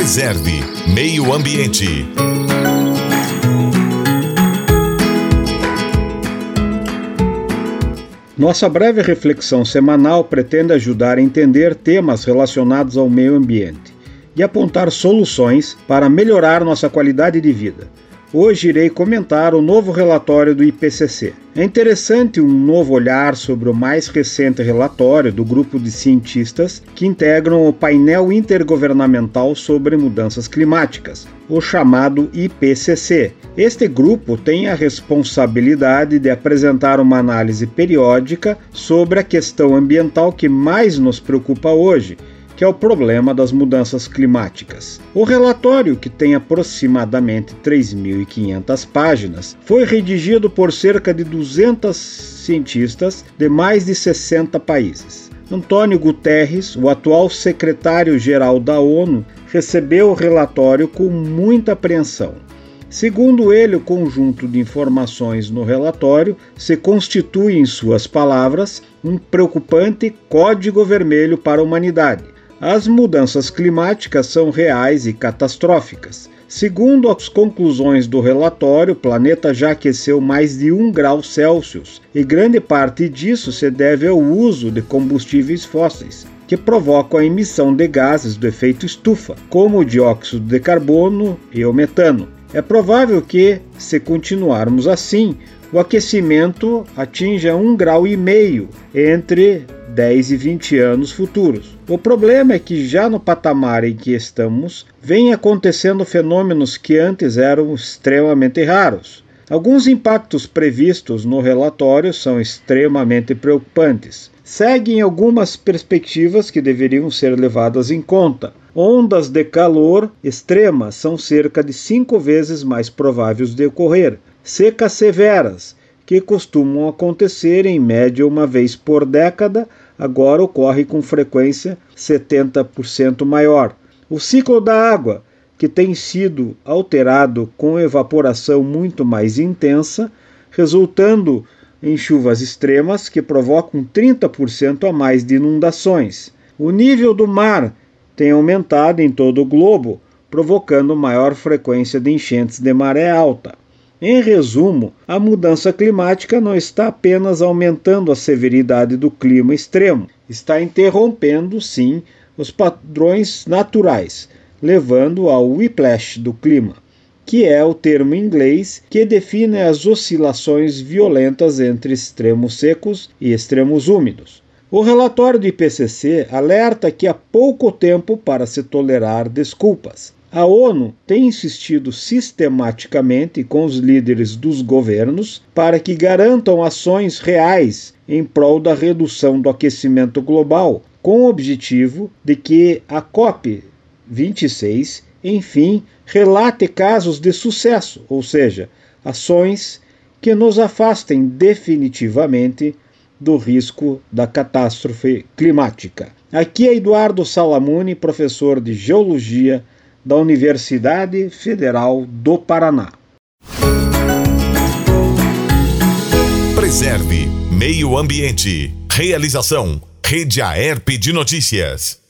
Preserve Meio Ambiente. Nossa breve reflexão semanal pretende ajudar a entender temas relacionados ao meio ambiente e apontar soluções para melhorar nossa qualidade de vida. Hoje irei comentar o novo relatório do IPCC. É interessante um novo olhar sobre o mais recente relatório do grupo de cientistas que integram o painel intergovernamental sobre mudanças climáticas, o chamado IPCC. Este grupo tem a responsabilidade de apresentar uma análise periódica sobre a questão ambiental que mais nos preocupa hoje, que é o problema das mudanças climáticas. O relatório, que tem aproximadamente 3.500 páginas, foi redigido por cerca de 200 cientistas de mais de 60 países. Antônio Guterres, o atual secretário-geral da ONU, recebeu o relatório com muita apreensão. Segundo ele, o conjunto de informações no relatório se constitui, em suas palavras, um preocupante código vermelho para a humanidade. As mudanças climáticas são reais e catastróficas. Segundo as conclusões do relatório, o planeta já aqueceu mais de 1 grau Celsius e grande parte disso se deve ao uso de combustíveis fósseis, que provocam a emissão de gases do efeito estufa, como o dióxido de carbono e o metano. É provável que, se continuarmos assim, o aquecimento atinja 1,5 graus entre 10 e 20 anos futuros. O problema é que já no patamar em que estamos, vêm acontecendo fenômenos que antes eram extremamente raros. Alguns impactos previstos no relatório são extremamente preocupantes. Seguem algumas perspectivas que deveriam ser levadas em conta. Ondas de calor extremas são cerca de 5 vezes mais prováveis de ocorrer. Secas severas, que costumam acontecer em média uma vez por década, agora ocorre com frequência 70% maior. O ciclo da água, que tem sido alterado com evaporação muito mais intensa, resultando em chuvas extremas que provocam 30% a mais de inundações. O nível do mar tem aumentado em todo o globo, provocando maior frequência de enchentes de maré alta. Em resumo, a mudança climática não está apenas aumentando a severidade do clima extremo, está interrompendo, sim, os padrões naturais, levando ao whiplash do clima, que é o termo em inglês que define as oscilações violentas entre extremos secos e extremos úmidos. O relatório do IPCC alerta que há pouco tempo para se tolerar desculpas. A ONU tem insistido sistematicamente com os líderes dos governos para que garantam ações reais em prol da redução do aquecimento global, com o objetivo de que a COP26, enfim, relate casos de sucesso, ou seja, ações que nos afastem definitivamente do risco da catástrofe climática. Aqui é Eduardo Salamuni, professor de Geologia da Universidade Federal do Paraná. Preserve Meio Ambiente. Realização: Rede Aerp de Notícias.